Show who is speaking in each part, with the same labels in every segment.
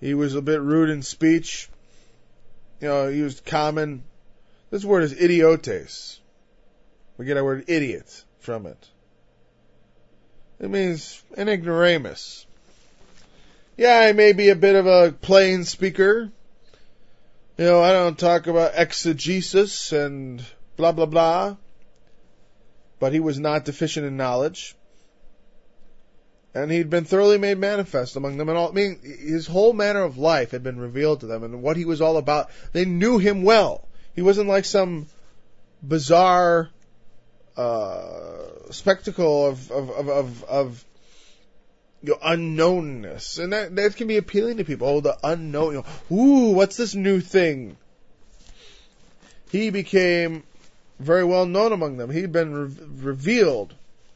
Speaker 1: He was a bit rude in speech. He used common. This word is idiotes. We get our word idiot from it. It means an ignoramus. Yeah, I may be a bit of a plain speaker. I don't talk about exegesis and blah, blah, blah. But he was not deficient in knowledge. And he'd been thoroughly made manifest among them. And his whole manner of life had been revealed to them and what he was all about. They knew him well. He wasn't like some bizarre spectacle of unknownness. And that can be appealing to people. Oh, the unknown. Ooh, what's this new thing? He became very well known among them. He'd been revealed.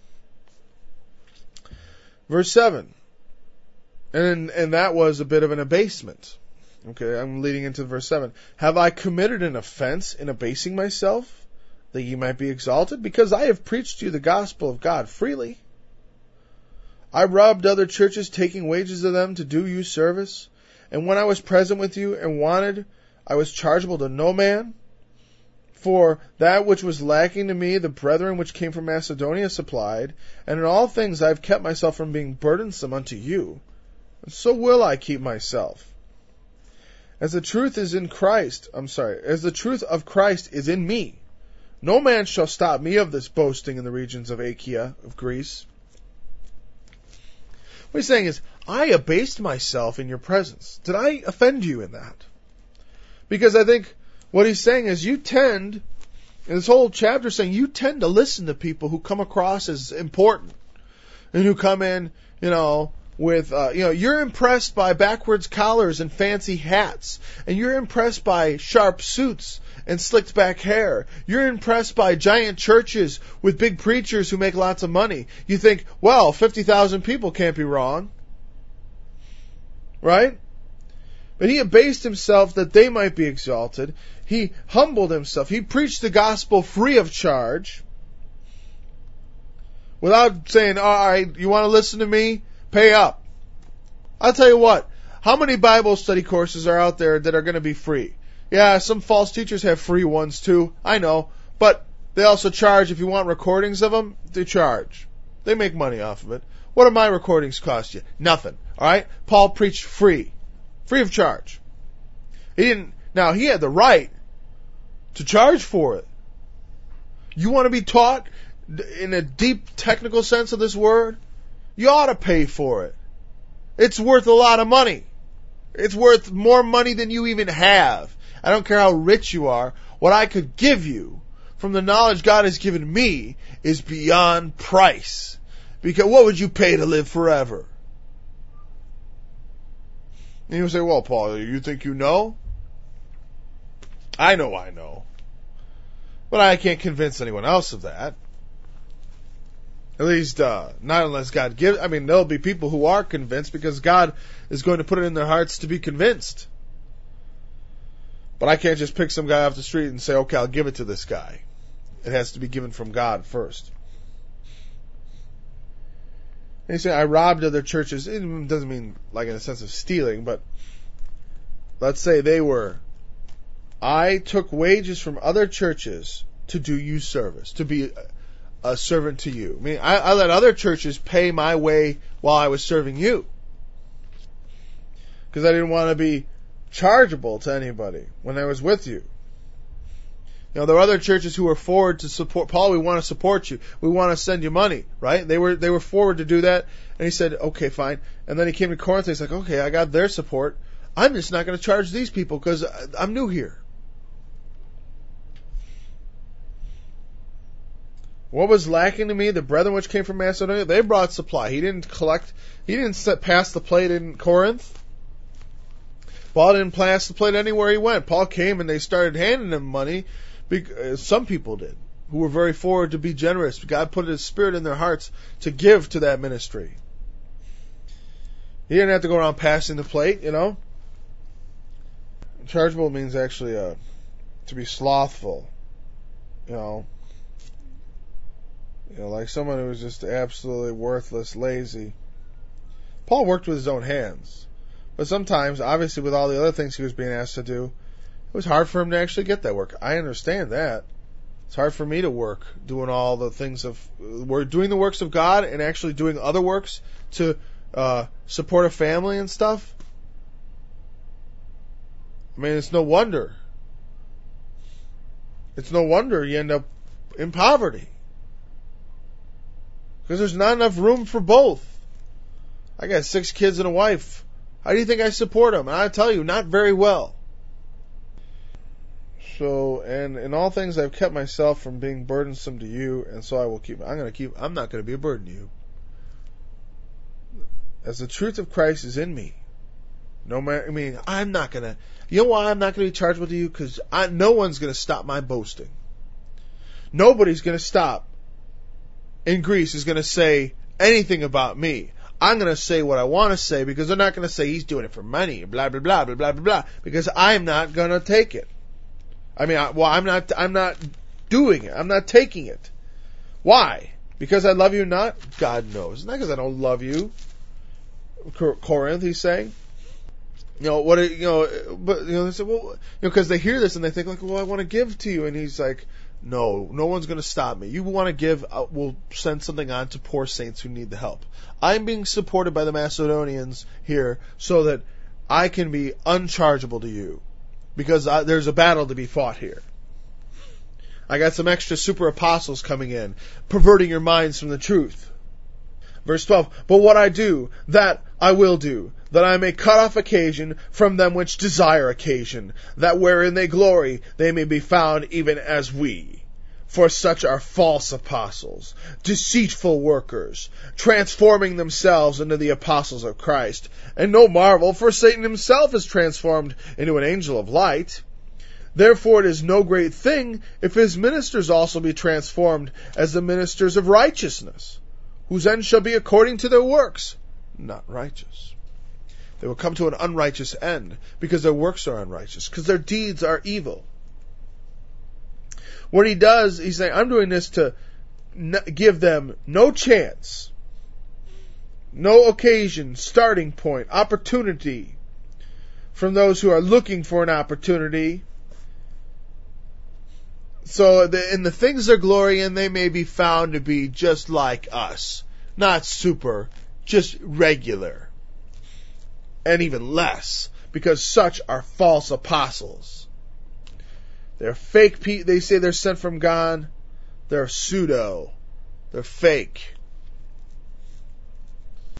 Speaker 1: Verse 7. And that was a bit of an abasement. Okay, I'm leading into verse 7. Have I committed an offense in abasing myself, that ye might be exalted? Because I have preached to you the gospel of God freely. I robbed other churches, taking wages of them to do you service. And when I was present with you and wanted, I was chargeable to no man. For that which was lacking to me, the brethren which came from Macedonia supplied, and in all things I have kept myself from being burdensome unto you, and so will I keep myself. As the truth of Christ is in me, no man shall stop me of this boasting in the regions of Achaia, of Greece. What he's saying is, I abased myself in your presence. Did I offend you in that? Because I think what he's saying is in this whole chapter saying, you tend to listen to people who come across as important and who come in, with, you're impressed by backwards collars and fancy hats, and you're impressed by sharp suits and slicked back hair. You're impressed by giant churches with big preachers who make lots of money. You think, well, 50,000 people can't be wrong. Right? But he abased himself that they might be exalted. He humbled himself. He preached the gospel free of charge. Without saying, all right, you want to listen to me? Pay up. I'll tell you what. How many Bible study courses are out there that are going to be free? Yeah, some false teachers have free ones too. I know. But they also charge, if you want recordings of them, they charge. They make money off of it. What do my recordings cost you? Nothing. All right? Paul preached free. Free of charge. He had the right to charge for it. You want to be taught in a deep technical sense of this word? You ought to pay for it. It's worth a lot of money. It's worth more money than you even have. I don't care how rich you are. What I could give you from the knowledge God has given me is beyond price. Because what would you pay to live forever? And you'll say, well, Paul, you think you know? I know. But I can't convince anyone else of that. At least, not unless God gives. There'll be people who are convinced because God is going to put it in their hearts to be convinced. But I can't just pick some guy off the street and say, okay, I'll give it to this guy. It has to be given from God first. And you say, I robbed other churches. It doesn't mean like in a sense of stealing, but let's say I took wages from other churches to do you service, to be a servant to you. I let other churches pay my way while I was serving you. Because I didn't want to be chargeable to anybody when I was with you. There were other churches who were forward to support Paul. We want to support you. We want to send you money, right? They were forward to do that. And he said, okay, fine. And then he came to Corinth and he's like, okay, I got their support. I'm just not going to charge these people because I'm new here. What was lacking to me, the brethren which came from Macedonia, they brought supply. He didn't pass the plate in Corinth. Paul didn't pass the plate anywhere he went. Paul came and they started handing him money. Some people did, who were very forward to be generous. God put His Spirit in their hearts to give to that ministry. He didn't have to go around passing the plate, Chargeable means actually to be slothful, like someone who was just absolutely worthless, lazy. Paul worked with his own hands. But sometimes, obviously with all the other things he was being asked to do, it was hard for him to actually get that work. I understand that. It's hard for me to work doing all the things we're doing the works of God and actually doing other works to support a family and stuff. I mean, it's no wonder. It's no wonder you end up in poverty. Because there's not enough room for both. I got 6 kids and a wife. How do you think I support them? And I tell you, not very well. So, and in all things I've kept myself from being burdensome to you, and so I will keep. I'm not going to be a burden to you. As the truth of Christ is in me. I'm not going to. You know why I'm not going to be chargeable to you? Because no one's going to stop my boasting. Nobody's going to stop in Greece is going to say anything about me. I'm going to say what I want to say because they're not going to say he's doing it for money, blah, blah, blah, blah, blah, blah, blah, because I'm not going to take it. I'm not doing it. I'm not taking it. Why? Because I love you not? God knows. Not because I don't love you. Corinth, he's saying. They say, well, because they hear this and they think like, well, I want to give to you. And he's like, no one's going to stop me. You want to give, we'll send something on to poor saints who need the help. I'm being supported by the Macedonians here so that I can be unchargeable to you because there's a battle to be fought here. I got some extra super apostles coming in, perverting your minds from the truth. Verse 12, but what I do, that I will do, that I may cut off occasion from them which desire occasion, that wherein they glory, they may be found even as we. For such are false apostles, deceitful workers, transforming themselves into the apostles of Christ. And no marvel, for Satan himself is transformed into an angel of light. Therefore it is no great thing if his ministers also be transformed as the ministers of righteousness, whose end shall be according to their works, not righteous. They will come to an unrighteous end because their works are unrighteous, because their deeds are evil. What he does, he's saying, I'm doing this to give them no chance, no occasion, starting point, opportunity from those who are looking for an opportunity. So in the things they're glory in, they may be found to be just like us. Not super, just regular. And even less, because such are false apostles. They're fake. They say they're sent from God. They're pseudo. They're fake.